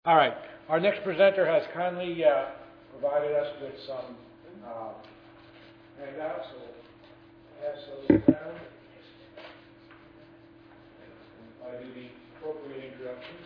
All right. Our next presenter has kindly provided us with some handouts. So pass those down. I do the appropriate introductions.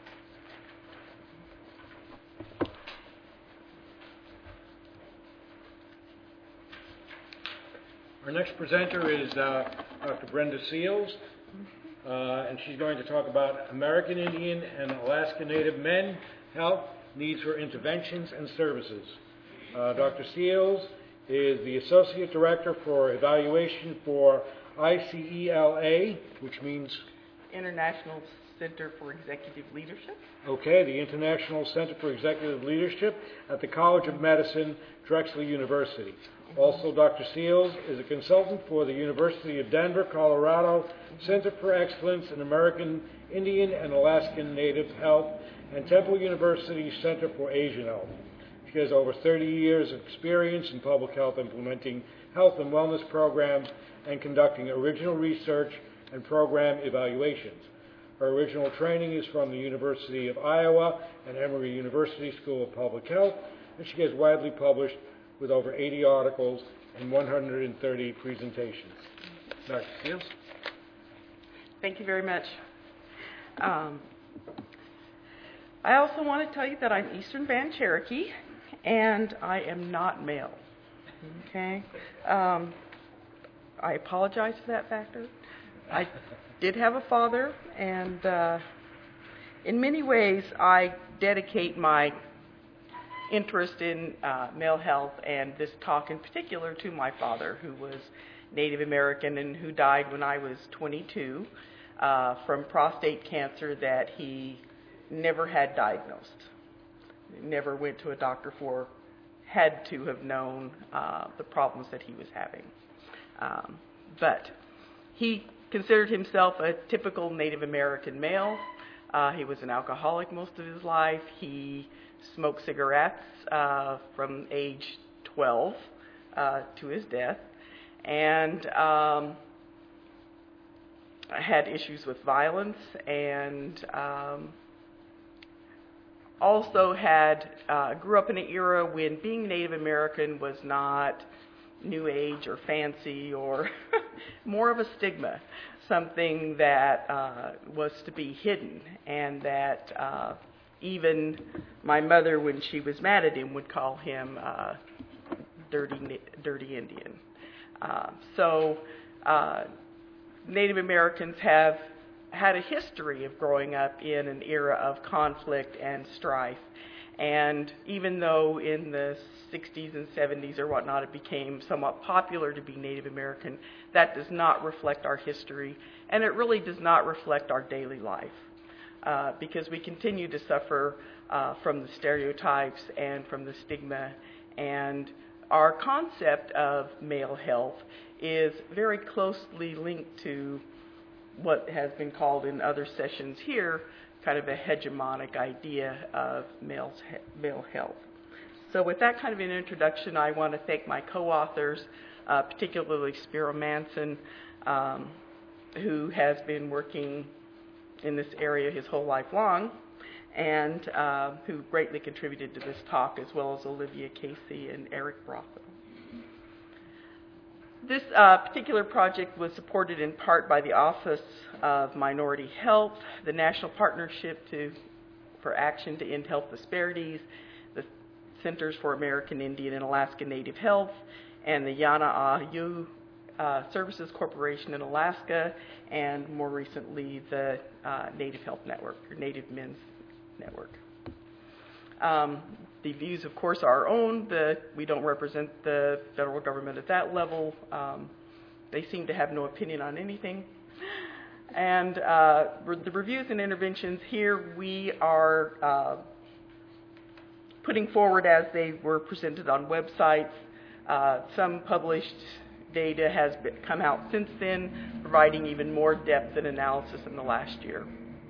Our next presenter is Dr. Brenda Seals, and she's going to talk about American Indian and Alaska Native men, health, needs for interventions and services. Dr. Seals is the Associate Director for Evaluation for ICELA, which means? International Center for Executive Leadership. Okay, the International Center for Executive Leadership at the College of Medicine, Drexel University. Also, Dr. Seals is a consultant for the University of Denver, Colorado Center for Excellence in American Indian and Alaskan Native Health and Temple University Center for Asian Health. She has over 30 years of experience in public health implementing health and wellness programs and conducting original research and program evaluations. Her original training is from the University of Iowa and Emory University School of Public Health, and she has widely published with over 80 articles and 130 presentations. Dr. Seals? Thank you very much. I also want to tell you that I'm Eastern Band Cherokee, and I am not male. Okay? I apologize for that factor. I did have a father, and in many ways I dedicate my interest in male health and this talk in particular to my father, who was Native American and who died when I was 22 from prostate cancer that he never had diagnosed. Never went to a doctor for, had to have known the problems that he was having. But he considered himself a typical Native American male. He was an alcoholic most of his life. He smoked cigarettes from age 12 to his death, and had issues with violence, and also had grew up in an era when being Native American was not New Age or fancy or more of a stigma, something that was to be hidden, and that even my mother, when she was mad at him, would call him dirty Indian. So Native Americans have had a history of growing up in an era of conflict and strife. And even though in the 60s and 70s or whatnot it became somewhat popular to be Native American, that does not reflect our history, and it really does not reflect our daily life. Because we continue to suffer from the stereotypes and from the stigma, and our concept of male health is very closely linked to what has been called in other sessions here kind of a hegemonic idea of male health. So with that kind of an introduction, I want to thank my co-authors, particularly Spiro Manson, who has been working in this area his whole life long, and who greatly contributed to this talk, as well as Olivia Casey and Eric Brotho. This particular project was supported in part by the Office of Minority Health, the National Partnership for Action to End Health Disparities, the Centers for American Indian and Alaska Native Health, and the Yana-Ahu Services Corporation in Alaska, and more recently the Native Health Network, or Native Men's Network. The views, of course, are our own. We don't represent the federal government at that level. They seem to have no opinion on anything. And the reviews and interventions here we are putting forward as they were presented on websites. Some published data has come out since then, providing even more depth and analysis in the last year.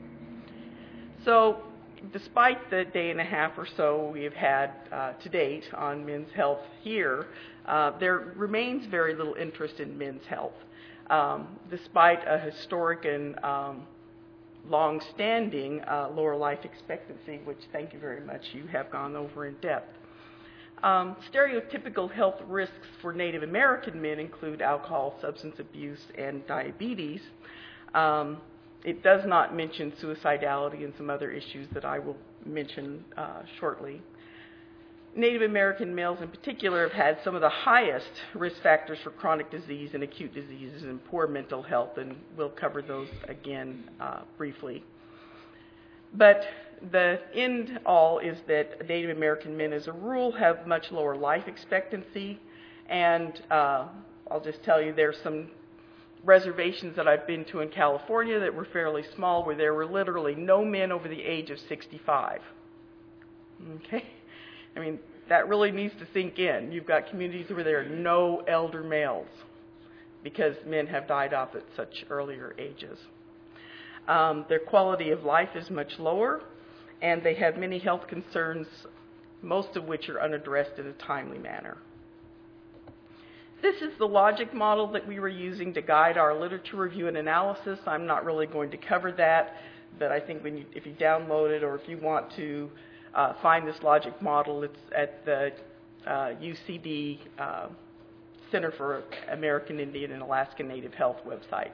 So, despite the day and a half or so we have had to date on men's health here, there remains very little interest in men's health. Despite a historic and long-standing lower life expectancy, which thank you very much, you have gone over in depth. Stereotypical health risks for Native American men include alcohol, substance abuse, and diabetes. It does not mention suicidality and some other issues that I will mention shortly. Native American males in particular have had some of the highest risk factors for chronic disease and acute diseases and poor mental health, and we'll cover those again briefly. But the end all is that Native American men as a rule have much lower life expectancy, and I'll just tell you there's some reservations that I've been to in California that were fairly small where there were literally no men over the age of 65. Okay? I mean, that really needs to sink in. You've got communities where there are no elder males because men have died off at such earlier ages. Their quality of life is much lower, and they have many health concerns, most of which are unaddressed in a timely manner. This is the logic model that we were using to guide our literature review and analysis. I'm not really going to cover that, but I think if you download it or if you want to find this logic model, it's at the UCD Center for American Indian and Alaska Native Health website.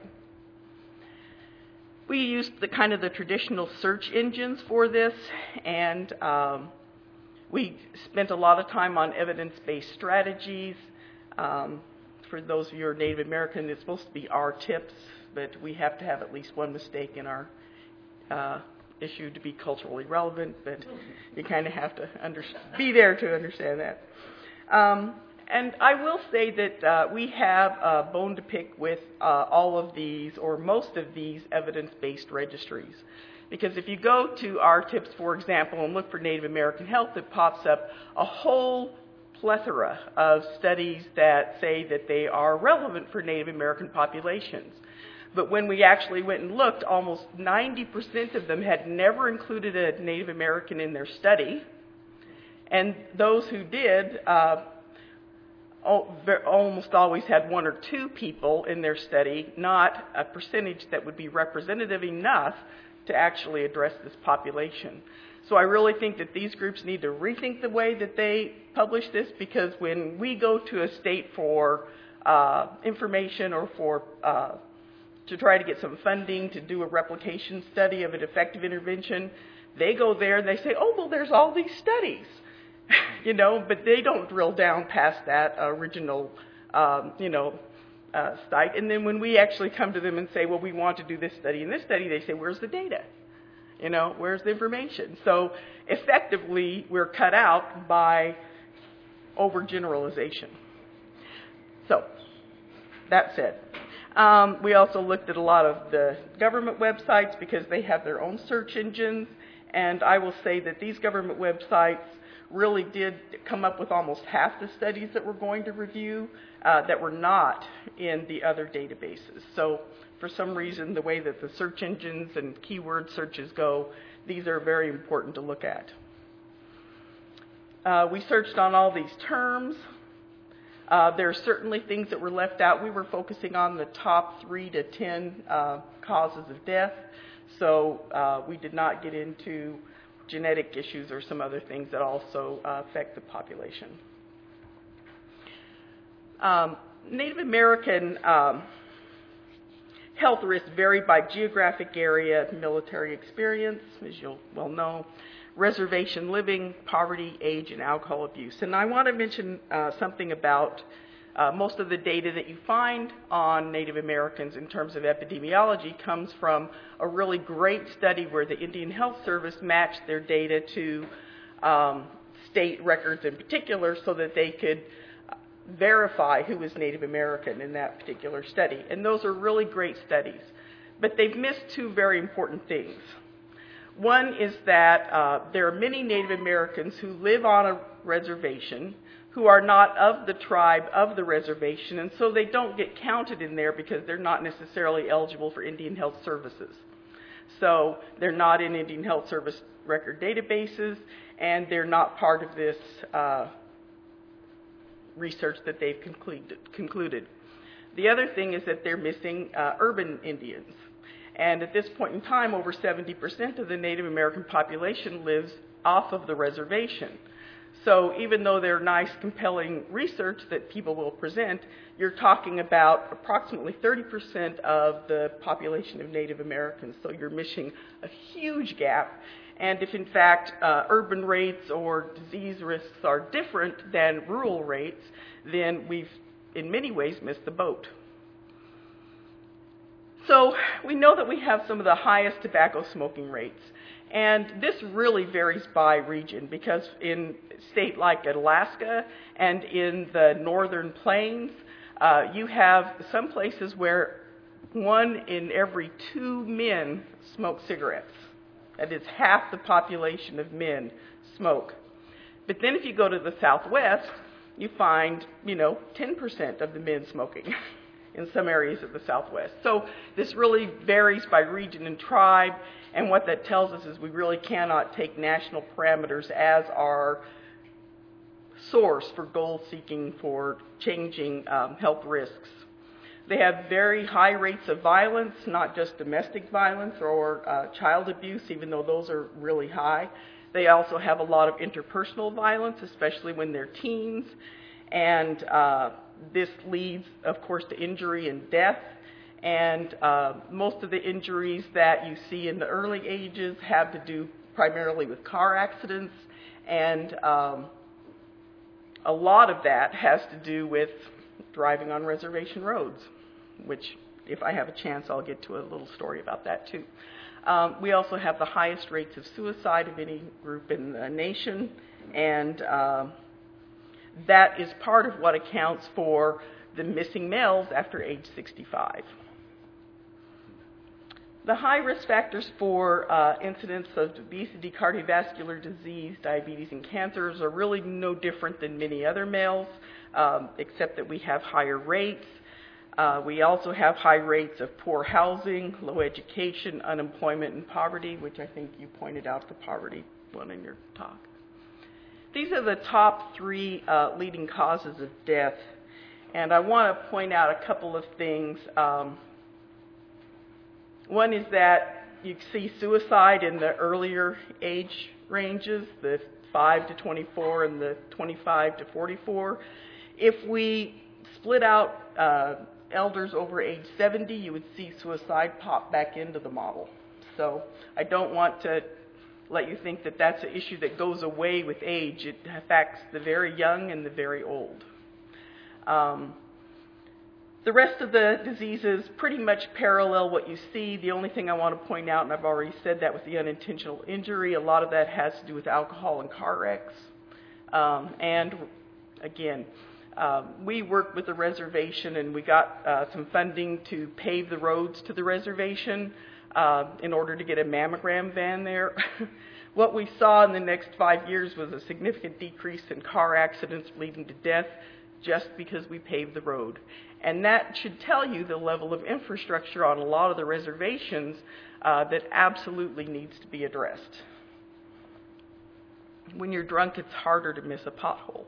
We used the traditional search engines for this, and we spent a lot of time on evidence-based strategies. For those of you who are Native American, it's supposed to be our tips, but we have to have at least one mistake in our issue to be culturally relevant, but you kind of have to be there to understand that. And I will say that we have a bone to pick with all of these, or most of these, evidence-based registries. Because if you go to our tips, for example, and look for Native American health, it pops up a whole plethora of studies that say that they are relevant for Native American populations. But when we actually went and looked, almost 90% of them had never included a Native American in their study. And those who did almost always had one or two people in their study, not a percentage that would be representative enough to actually address this population. So I really think that these groups need to rethink the way that they publish this, because when we go to a state for information or for to try to get some funding to do a replication study of an effective intervention, they go there and they say, oh, well, there's all these studies, but they don't drill down past that original, site. And then when we actually come to them and say, well, we want to do this study and this study, they say, where's the data? Where's the information? So effectively, we're cut out by overgeneralization. So that said, we also looked at a lot of the government websites because they have their own search engines, and I will say that these government websites really did come up with almost half the studies that we're going to review that were not in the other databases. So for some reason, the way that the search engines and keyword searches go, these are very important to look at. We searched on all these terms. There are certainly things that were left out. We were focusing on the top 3 to 10 causes of death, so we did not get into genetic issues or some other things that also affect the population. Native American health risks vary by geographic area, military experience, as you'll well know, reservation living, poverty, age, and alcohol abuse. And I want to mention something about most of the data that you find on Native Americans in terms of epidemiology comes from a really great study where the Indian Health Service matched their data to state records in particular so that they could verify who was Native American in that particular study. And those are really great studies. But they've missed two very important things. One is that there are many Native Americans who live on a reservation who are not of the tribe of the reservation, and so they don't get counted in there because they're not necessarily eligible for Indian Health Services. So they're not in Indian Health Service record databases, and they're not part of this research that they've concluded. The other thing is that they're missing urban Indians. And at this point in time, over 70% of the Native American population lives off of the reservation. So even though they're nice, compelling research that people will present, you're talking about approximately 30% of the population of Native Americans. So you're missing a huge gap. And if in fact urban rates or disease risks are different than rural rates, then we've in many ways missed the boat. So we know that we have some of the highest tobacco smoking rates. And this really varies by region, because in a state like Alaska and in the northern plains, you have some places where 1 in every 2 men smoke cigarettes. That is, half the population of men smoke. But then if you go to the Southwest, you find, 10% of the men smoking in some areas of the Southwest. So this really varies by region and tribe, and what that tells us is we really cannot take national parameters as our source for goal seeking for changing health risks. They have very high rates of violence, not just domestic violence or child abuse, even though those are really high. They also have a lot of interpersonal violence, especially when they're teens, and this leads, of course, to injury and death. And most of the injuries that you see in the early ages have to do primarily with car accidents, and a lot of that has to do with driving on reservation roads, which, if I have a chance, I'll get to a little story about that too. We also have the highest rates of suicide of any group in the nation, and that is part of what accounts for the missing males after age 65. The high risk factors for incidence of obesity, cardiovascular disease, diabetes, and cancers are really no different than many other males, except that we have higher rates. We also have high rates of poor housing, low education, unemployment, and poverty, which I think you pointed out the poverty one in your talk. These are the top 3 leading causes of death, and I want to point out a couple of things. One is that you see suicide in the earlier age ranges, the 5 to 24 and the 25 to 44. If we split out elders over age 70, you would see suicide pop back into the model. So I don't want to let you think that that's an issue that goes away with age. It affects the very young and the very old. The rest of the diseases pretty much parallel what you see. The only thing I want to point out, and I've already said that with the unintentional injury, a lot of that has to do with alcohol and car wrecks. And again, we worked with the reservation, and we got some funding to pave the roads to the reservation in order to get a mammogram van there. What we saw in the next 5 years was a significant decrease in car accidents leading to death just because we paved the road. And that should tell you the level of infrastructure on a lot of the reservations that absolutely needs to be addressed. When you're drunk, it's harder to miss a pothole.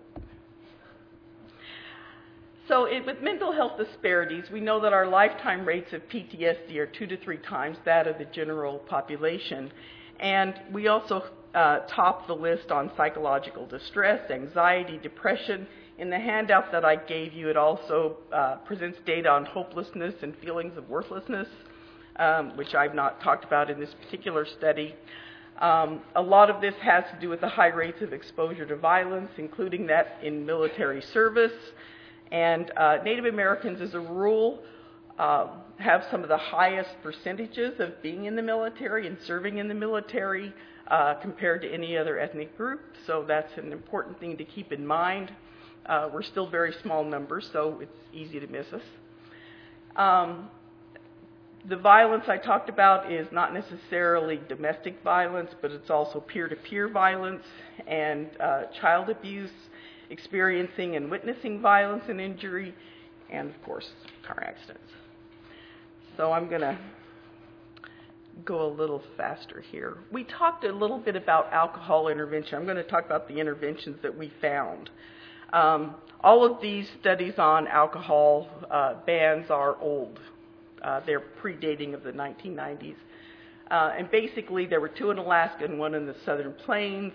So with mental health disparities, we know that our lifetime rates of PTSD are 2 to 3 times that of the general population. And we also top the list on psychological distress, anxiety, depression. In the handout that I gave you, it also presents data on hopelessness and feelings of worthlessness, which I've not talked about in this particular study. A lot of this has to do with the high rates of exposure to violence, including that in military service. And Native Americans, as a rule, have some of the highest percentages of being in the military and serving in the military compared to any other ethnic group. So that's an important thing to keep in mind. We're still very small numbers, so it's easy to miss us. The violence I talked about is not necessarily domestic violence, but it's also peer-to-peer violence and child abuse, experiencing and witnessing violence and injury, and of course, car accidents. So I'm going to go a little faster here. We talked a little bit about alcohol intervention. I'm going to talk about the interventions that we found. All of these studies on alcohol bans are old. they're predating of the 1990s. And basically, there were 2 in Alaska and 1 in the Southern Plains.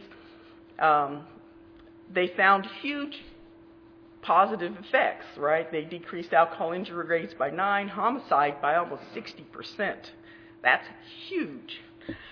They found huge positive effects, right? They decreased alcohol injury rates by 9, homicide by almost 60%. That's huge.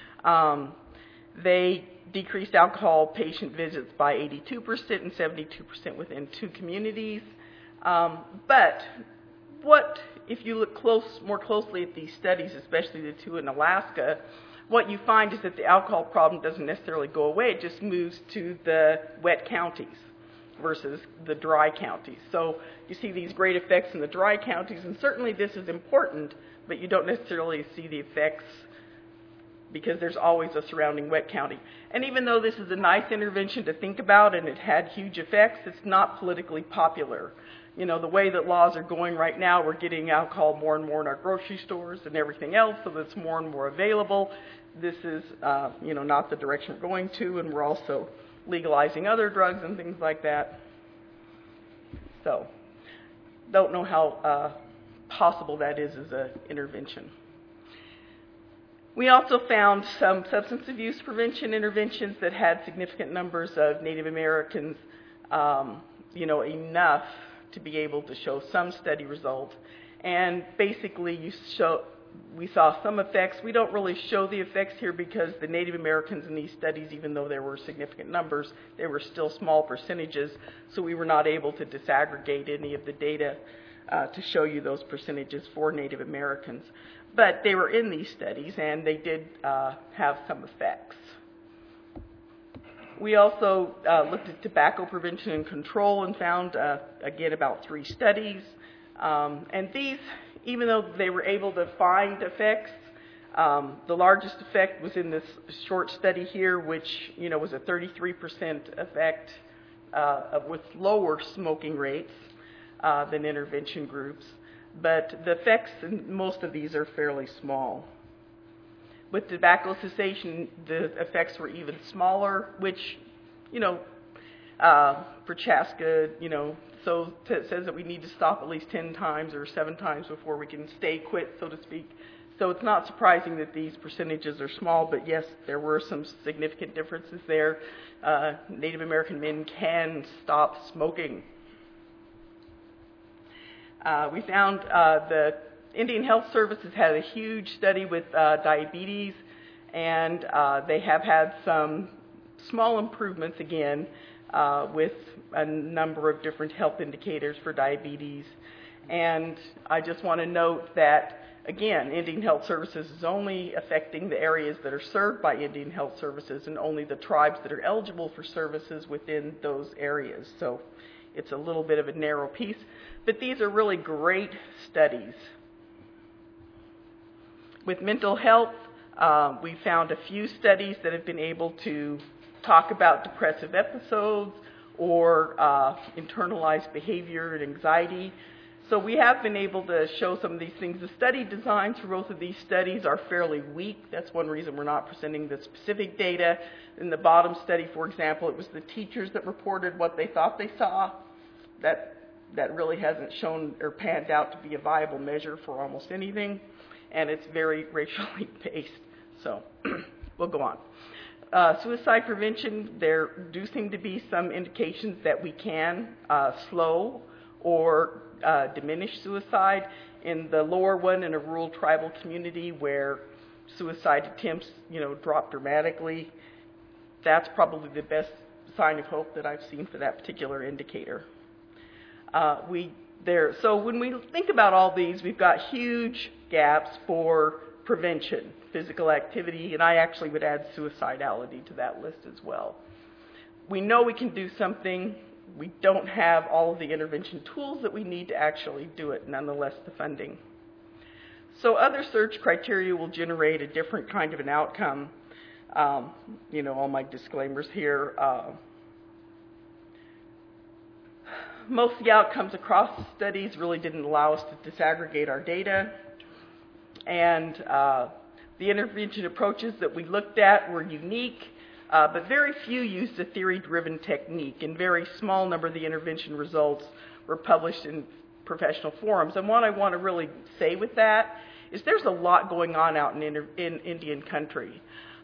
They decreased alcohol patient visits by 82% and 72% within 2 communities. But what, if you look more closely at these studies, especially the 2 in Alaska, what you find is that the alcohol problem doesn't necessarily go away. It just moves to the wet counties versus the dry counties. So you see these great effects in the dry counties, and certainly this is important, but you don't necessarily see the effects because there's always a surrounding wet county. And even though this is a nice intervention to think about and it had huge effects, it's not politically popular. You know, the way that laws are going right now, we're getting alcohol more and more in our grocery stores and everything else, so that's more and more available. This is, not the direction we're going to, and we're also legalizing other drugs and things like that. So, don't know how possible that is as an intervention. We also found some substance abuse prevention interventions that had significant numbers of Native Americans, enough to be able to show some study result. And basically, we saw some effects. We don't really show the effects here because the Native Americans in these studies, even though there were significant numbers, they were still small percentages, so we were not able to disaggregate any of the data to show you those percentages for Native Americans. But they were in these studies, and they did have some effects. We also looked at tobacco prevention and control and found, again, about 3 studies. And these, even though they were able to find effects, the largest effect was in this short study here, which, was a 33% effect with lower smoking rates than intervention groups. But the effects in most of these are fairly small. With tobacco cessation, the effects were even smaller, which, for Chaska, so it says that we need to stop at least 10 times or 7 times before we can stay quit, so to speak. So it's not surprising that these percentages are small, but yes, there were some significant differences there. Native American men can stop smoking. We found the Indian Health Service has had a huge study with diabetes, and they have had some small improvements again with a number of different health indicators for diabetes. And I just want to note that, again, Indian Health Services is only affecting the areas that are served by Indian Health Services and only the tribes that are eligible for services within those areas. So it's a little bit of a narrow piece. But these are really great studies. With mental health, we found a few studies that have been able to talk about depressive episodes or internalized behavior and anxiety. So we have been able to show some of these things. The study designs for both of these studies are fairly weak. That's one reason we're not presenting the specific data. In the bottom study, for example, it was the teachers that reported what they thought they saw. That really hasn't shown or panned out to be a viable measure for almost anything. And it's very racially based. So we'll go on. Suicide prevention, there do seem to be some indications that we can slow or diminish suicide. In the lower one, in a rural tribal community where suicide attempts, drop dramatically, that's probably the best sign of hope that I've seen for that particular indicator. So when we think about all these, we've got huge gaps for prevention, physical activity, and I actually would add suicidality to that list as well. We know we can do something. We don't have all of the intervention tools that we need to actually do it, nonetheless the funding. So other search criteria will generate a different kind of an outcome. All my disclaimers here. Most of the outcomes across the studies really didn't allow us to disaggregate our data. And the intervention approaches that we looked at were unique, but very few used a theory-driven technique, and very small number of the intervention results were published in professional forums. And what I want to really say with that is there's a lot going on out in Indian country.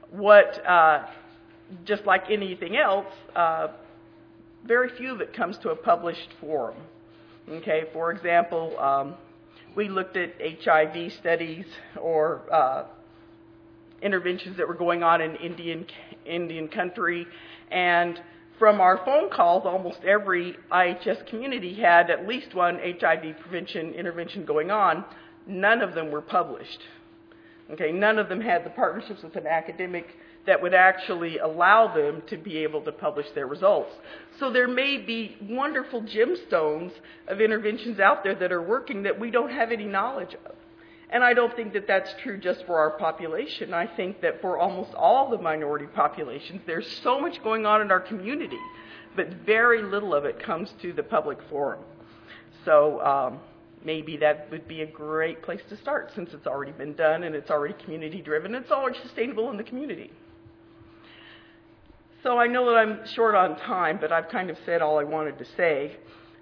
Just like anything else, very few of it comes to a published forum. Okay, for example, we looked at HIV studies or interventions that were going on in Indian country, and from our phone calls, almost every IHS community had at least one HIV prevention intervention going on. None of them were published. Okay, none of them had the partnerships with an academic that would actually allow them to be able to publish their results. So there may be wonderful gemstones of interventions out there that are working that we don't have any knowledge of. And I don't think that that's true just for our population. I think that for almost all the minority populations, there's so much going on in our community, but very little of it comes to the public forum. So maybe that would be a great place to start, since it's already been done and it's already community driven. It's already sustainable in the community. So I know that I'm short on time, but I've kind of said all I wanted to say.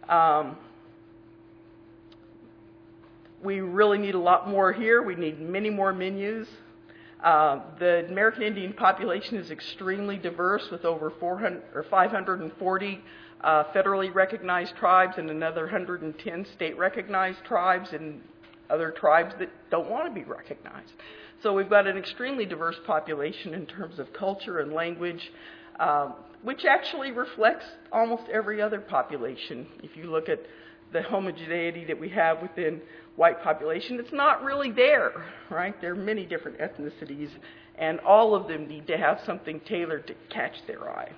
We really need a lot more here. We need many more menus. The American Indian population is extremely diverse, with over 540 federally recognized tribes and another 110 state recognized tribes and other tribes that don't want to be recognized. So we've got an extremely diverse population in terms of culture and language, which actually reflects almost every other population. If you look at the homogeneity that we have within white population, it's not really there, right? There are many different ethnicities, and all of them need to have something tailored to catch their eye.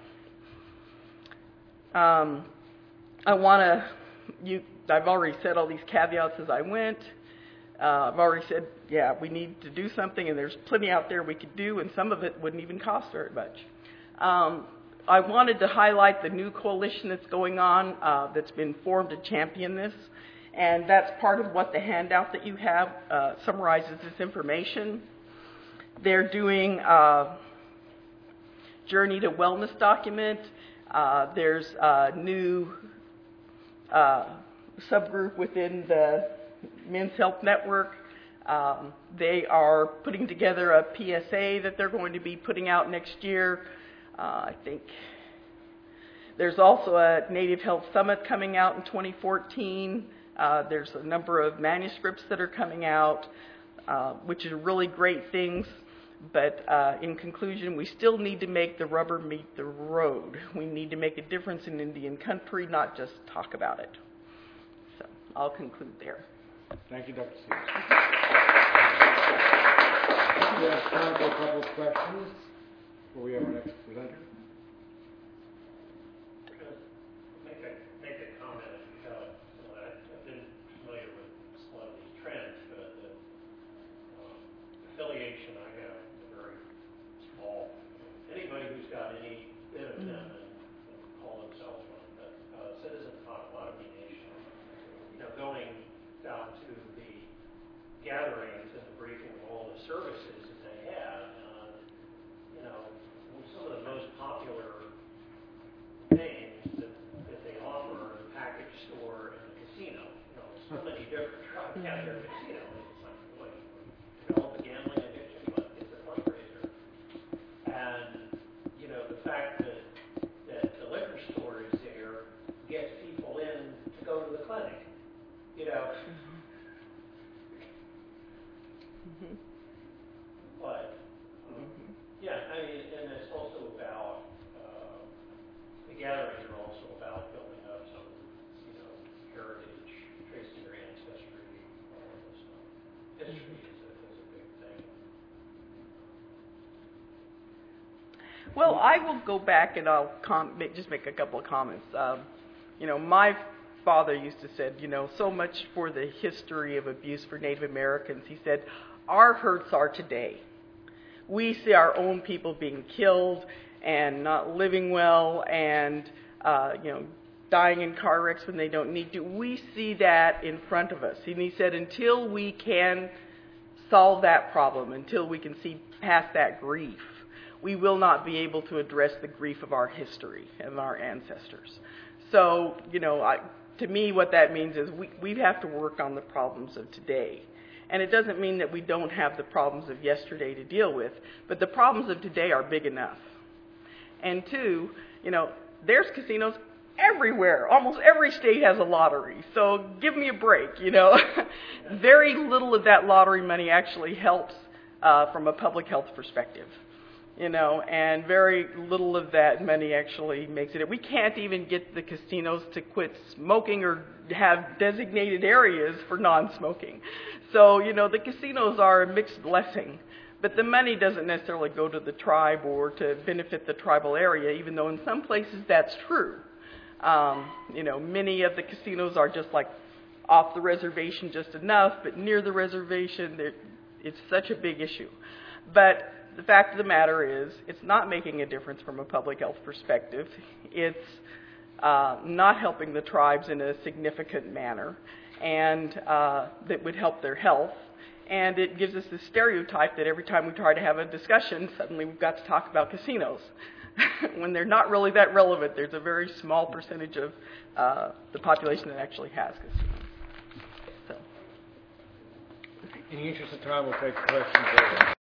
I've already said all these caveats as I went. I've already said, yeah, we need to do something, and there's plenty out there we could do, and some of it wouldn't even cost very much. I wanted to highlight the new coalition that's going on, that's been formed to champion this, and that's part of what the handout that you have summarizes this information. They're doing a Journey to Wellness document. There's a new subgroup within the Men's Health Network. They are putting together a PSA that they're going to be putting out next year. I think there's also a Native Health Summit coming out in 2014. There's a number of manuscripts that are coming out, which are really great things. But in conclusion, we still need to make the rubber meet the road. We need to make a difference in Indian country, not just talk about it. So I'll conclude there. Thank you, Dr. Seals. We have time for a couple of questions before we have our next presenter. Make a comment. I've been familiar with a lot of these trends, but the affiliation I have is very small. Anybody who's got any bit of them and call themselves one, but Citizen Potawatomi Nation, going down to the gatherings and the briefing of all the services that they have, some of the most popular things that they offer are the package store and the casino. So many different tribes have their casino. It's like, boy, develop a gambling addiction, but it's a fundraiser. And, the fact that the liquor store is there gets people in to go to the clinic. But, and it's also about, the gatherings are also about building up some, heritage, tracing your ancestry, all of this stuff. History is a big thing. Well, I will go back and I'll just make a couple of comments. My father used to say, so much for the history of abuse for Native Americans. He said, our hurts are today. We see our own people being killed and not living well and, dying in car wrecks when they don't need to. We see that in front of us. And he said, until we can solve that problem, until we can see past that grief, we will not be able to address the grief of our history and our ancestors. So, to me, what that means is we have to work on the problems of today. And it doesn't mean that we don't have the problems of yesterday to deal with, but the problems of today are big enough. And two, there's casinos everywhere. Almost every state has a lottery. So give me a break, Very little of that lottery money actually helps from a public health perspective. And very little of that money actually makes it. We can't even get the casinos to quit smoking or have designated areas for non-smoking. So, the casinos are a mixed blessing, but the money doesn't necessarily go to the tribe or to benefit the tribal area, even though in some places that's true. Many of the casinos are just like off the reservation just enough, but near the reservation, it's such a big issue. But the fact of the matter is, it's not making a difference from a public health perspective. It's not helping the tribes in a significant manner, and that would help their health. And it gives us this stereotype that every time we try to have a discussion, suddenly we've got to talk about casinos. When they're not really that relevant, there's a very small percentage of the population that actually has casinos. So. In the interest of time, we'll take questions later.